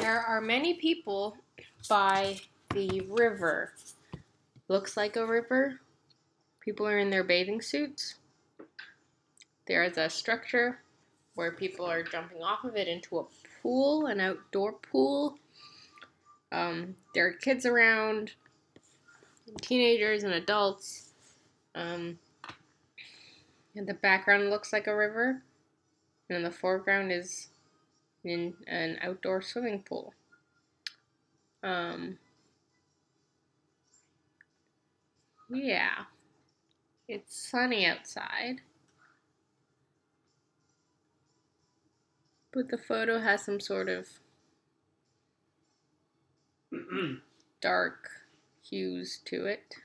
There are many people by the river. Looks like a river. People are in their bathing suits. There is a structure where people are jumping off of it into a pool, an outdoor pool. There are kids around, teenagers and adults. And the background looks like a river. And in the foreground is in an outdoor swimming pool. Yeah, it's sunny outside, but the photo has some sort of dark hues to it.